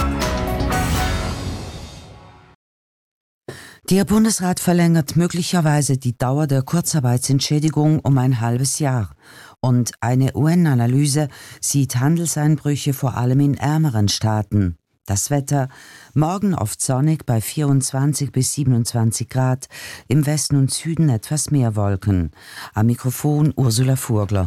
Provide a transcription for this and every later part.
Der Bundesrat verlängert möglicherweise die Dauer der Kurzarbeitsentschädigung um ein halbes Jahr. Und eine UN-Analyse sieht Handelseinbrüche vor allem in ärmeren Staaten. Das Wetter: morgen oft sonnig bei 24 bis 27 Grad, im Westen und Süden etwas mehr Wolken. Am Mikrofon Ursula Furgler.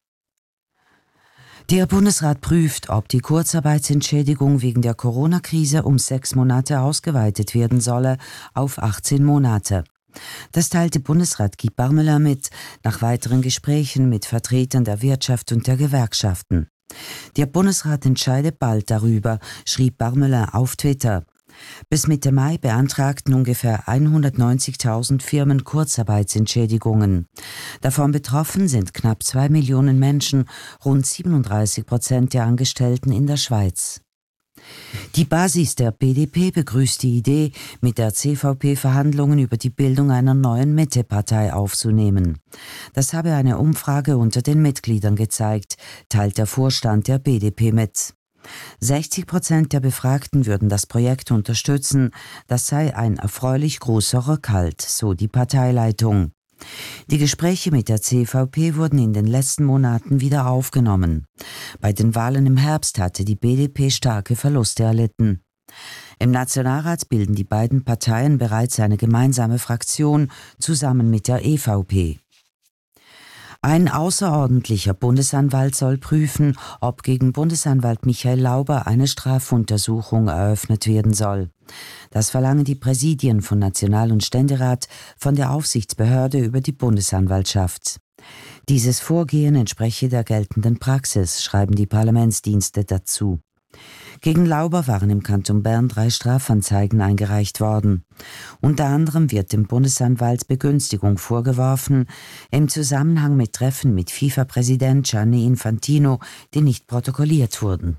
Der Bundesrat prüft, ob die Kurzarbeitsentschädigung wegen der Corona-Krise um 6 Monate ausgeweitet werden solle auf 18 Monate. Das teilte Bundesrat Guy Parmelin mit, nach weiteren Gesprächen mit Vertretern der Wirtschaft und der Gewerkschaften. Der Bundesrat entscheide bald darüber, schrieb Parmelin auf Twitter. Bis Mitte Mai beantragten ungefähr 190.000 Firmen Kurzarbeitsentschädigungen. Davon betroffen sind knapp 2 Millionen Menschen, rund 37% der Angestellten in der Schweiz. Die Basis der BDP begrüßt die Idee, mit der CVP Verhandlungen über die Bildung einer neuen Mittepartei aufzunehmen. Das habe eine Umfrage unter den Mitgliedern gezeigt, teilt der Vorstand der BDP mit. 60% der Befragten würden das Projekt unterstützen, das sei ein erfreulich großer Rückhalt, so die Parteileitung. Die Gespräche mit der CVP wurden in den letzten Monaten wieder aufgenommen. Bei den Wahlen im Herbst hatte die BDP starke Verluste erlitten. Im Nationalrat bilden die beiden Parteien bereits eine gemeinsame Fraktion zusammen mit der EVP. Ein außerordentlicher Bundesanwalt soll prüfen, ob gegen Bundesanwalt Michael Lauber eine Strafuntersuchung eröffnet werden soll. Das verlangen die Präsidien von National- und Ständerat von der Aufsichtsbehörde über die Bundesanwaltschaft. Dieses Vorgehen entspreche der geltenden Praxis, schreiben die Parlamentsdienste dazu. Gegen Lauber waren im Kanton Bern 3 Strafanzeigen eingereicht worden. Unter anderem wird dem Bundesanwalt Begünstigung vorgeworfen, im Zusammenhang mit Treffen mit FIFA-Präsident Gianni Infantino, die nicht protokolliert wurden.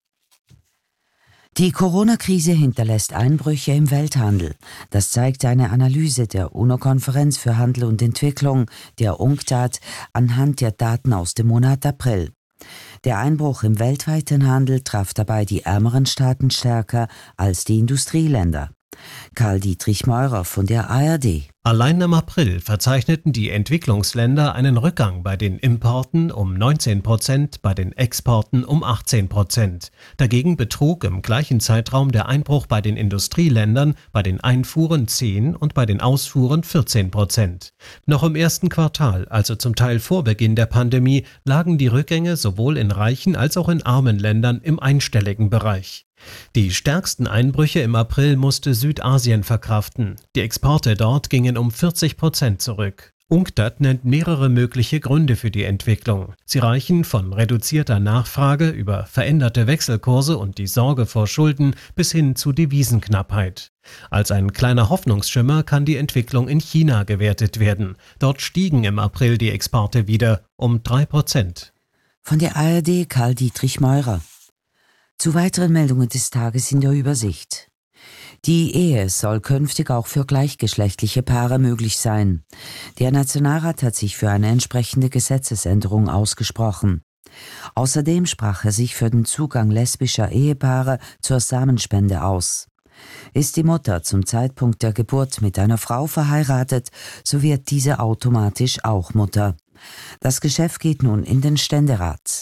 Die Corona-Krise hinterlässt Einbrüche im Welthandel. Das zeigt eine Analyse der UNO-Konferenz für Handel und Entwicklung, der UNCTAD, anhand der Daten aus dem Monat April. Der Einbruch im weltweiten Handel traf dabei die ärmeren Staaten stärker als die Industrieländer. Karl-Dietrich Meurer von der ARD. Allein im April verzeichneten die Entwicklungsländer einen Rückgang bei den Importen um 19%, bei den Exporten um 18%. Dagegen betrug im gleichen Zeitraum der Einbruch bei den Industrieländern bei den Einfuhren 10% und bei den Ausfuhren 14%. Noch im ersten Quartal, also zum Teil vor Beginn der Pandemie, lagen die Rückgänge sowohl in reichen als auch in armen Ländern im einstelligen Bereich. Die stärksten Einbrüche im April musste Südasien verkraften. Die Exporte dort gingen um 40% zurück. UNCTAD nennt mehrere mögliche Gründe für die Entwicklung. Sie reichen von reduzierter Nachfrage über veränderte Wechselkurse und die Sorge vor Schulden bis hin zu Devisenknappheit. Als ein kleiner Hoffnungsschimmer kann die Entwicklung in China gewertet werden. Dort stiegen im April die Exporte wieder um 3%. Von der ARD Karl-Dietrich Meurer. Zu weiteren Meldungen des Tages in der Übersicht. Die Ehe soll künftig auch für gleichgeschlechtliche Paare möglich sein. Der Nationalrat hat sich für eine entsprechende Gesetzesänderung ausgesprochen. Außerdem sprach er sich für den Zugang lesbischer Ehepaare zur Samenspende aus. Ist die Mutter zum Zeitpunkt der Geburt mit einer Frau verheiratet, so wird diese automatisch auch Mutter. Das Geschäft geht nun in den Ständerat.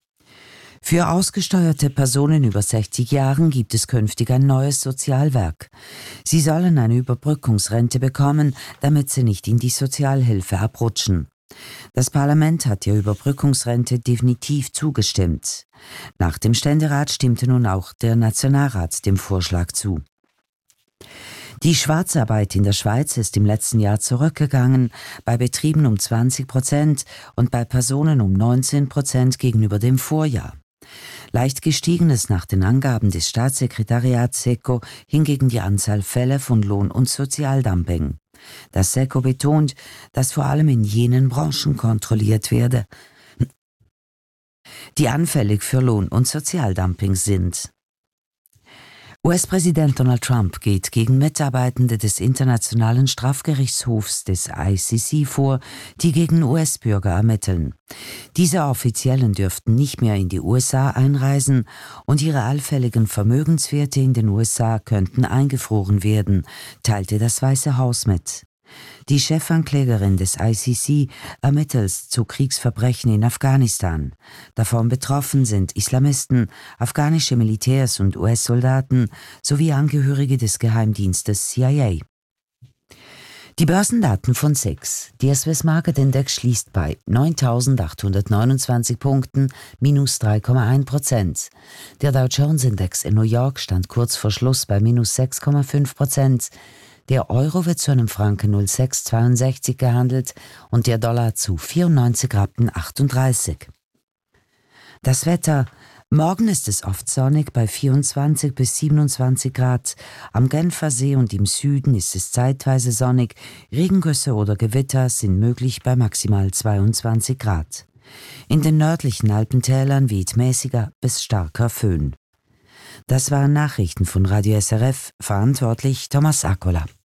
Für ausgesteuerte Personen über 60 Jahren gibt es künftig ein neues Sozialwerk. Sie sollen eine Überbrückungsrente bekommen, damit sie nicht in die Sozialhilfe abrutschen. Das Parlament hat der Überbrückungsrente definitiv zugestimmt. Nach dem Ständerat stimmte nun auch der Nationalrat dem Vorschlag zu. Die Schwarzarbeit in der Schweiz ist im letzten Jahr zurückgegangen, bei Betrieben um 20% und bei Personen um 19% gegenüber dem Vorjahr. Leicht gestiegen ist nach den Angaben des Staatssekretariats SECO hingegen die Anzahl Fälle von Lohn- und Sozialdumping. Das SECO betont, dass vor allem in jenen Branchen kontrolliert werde, die anfällig für Lohn- und Sozialdumping sind. US-Präsident Donald Trump geht gegen Mitarbeitende des Internationalen Strafgerichtshofs des ICC vor, die gegen US-Bürger ermitteln. Diese Offiziellen dürften nicht mehr in die USA einreisen und ihre allfälligen Vermögenswerte in den USA könnten eingefroren werden, teilte das Weiße Haus mit. Die Chefanklägerin des ICC ermittelt zu Kriegsverbrechen in Afghanistan. Davon betroffen sind Islamisten, afghanische Militärs und US-Soldaten sowie Angehörige des Geheimdienstes CIA. Die Börsendaten von SIX. Der Swiss Market Index schließt bei 9.829 Punkten, minus 3,1%. Der Dow Jones Index in New York stand kurz vor Schluss bei minus 6,5%. Der Euro wird zu einem Franken 0,662 gehandelt und der Dollar zu 94,38 Rappen. Das Wetter. Morgen ist es oft sonnig bei 24 bis 27 Grad. Am Genfersee und im Süden ist es zeitweise sonnig. Regengüsse oder Gewitter sind möglich bei maximal 22 Grad. In den nördlichen Alpentälern weht mäßiger bis starker Föhn. Das waren Nachrichten von Radio SRF, verantwortlich Thomas Akola.